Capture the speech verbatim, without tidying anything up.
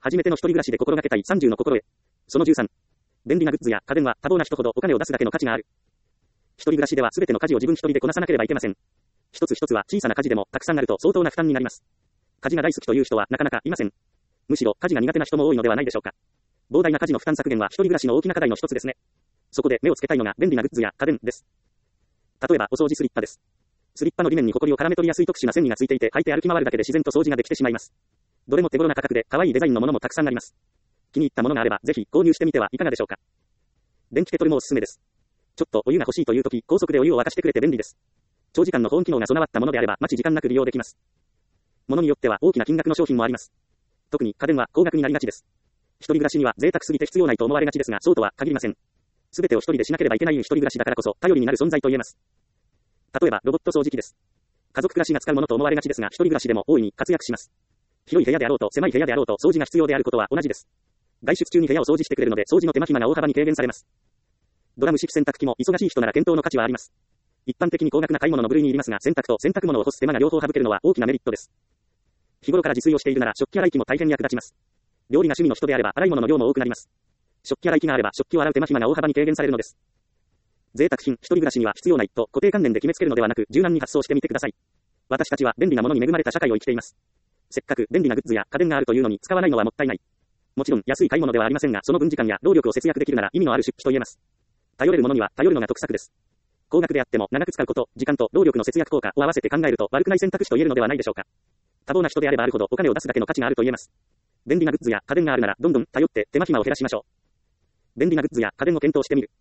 初めての一人暮らしで心がけたいさんじゅうの心得。そのじゅうさん。便利なグッズや家電は多忙な人ほどお金を出すだけの価値がある。一人暮らしでは全ての家事を自分一人でこなさなければいけません。一つ一つは小さな家事でもたくさんあると相当な負担になります。家事が大好きという人はなかなかいません。むしろ家事が苦手な人も多いのではないでしょうか。膨大な家事の負担削減は一人暮らしの大きな課題の一つですね。そこで目をつけたいのが便利なグッズや家電です。例えばお掃除スリッパです。スリッパの裏面にホコリを絡め取りやすい特殊な繊維がついていて履いて歩き回るだけで自然と掃除ができてしまいます。どれも手頃な価格で可愛いデザインのものもたくさんあります。気に入ったものがあればぜひ購入してみてはいかがでしょうか。電気ケトルもおすすめです。ちょっとお湯が欲しいという時、高速でお湯を沸かしてくれて便利です。長時間の保温機能が備わったものであれば待ち時間なく利用できます。ものによっては大きな金額の商品もあります。特に家電は高額になりがちです。一人暮らしには贅沢すぎて必要ないと思われがちですが、そうとは限りません。すべてを一人でしなければいけない一人暮らしだからこそ頼りになる存在と言えます。例えばロボット掃除機です。家族暮らしが使うものと思われがちですが、一人暮らしでも大いに活躍します。広い部屋であろうと狭い部屋であろうと掃除が必要であることは同じです。外出中に部屋を掃除してくれるので掃除の手間暇が大幅に軽減されます。ドラム式洗濯機も忙しい人なら検討の価値はあります。一般的に高額な買い物の部類に入りますが、洗濯と洗濯物を干す手間が両方省けるのは大きなメリットです。日頃から自炊をしているなら食器洗い機も大変役立ちます。料理が趣味の人であれば洗い物の量も多くなります。食器洗い機があれば食器を洗う手間暇が大幅に軽減されるのです。贅沢品、一人暮らしには必要ないと固定観念で決めつけるのではなく、柔軟に発想してみてください。私たちは便利なものに恵まれた社会を生きています。せっかく便利なグッズや家電があるというのに使わないのはもったいない。もちろん安い買い物ではありませんが、その分時間や労力を節約できるなら意味のある出費と言えます。頼れるものには頼るのが得策です。高額であっても長く使うこと、時間と労力の節約効果を合わせて考えると悪くない選択肢と言えるのではないでしょうか。多忙な人であればあるほどお金を出すだけの価値があると言えます。便利なグッズや家電があるならどんどん頼って手間暇を減らしましょう。便利なグッズや家電を検討してみる。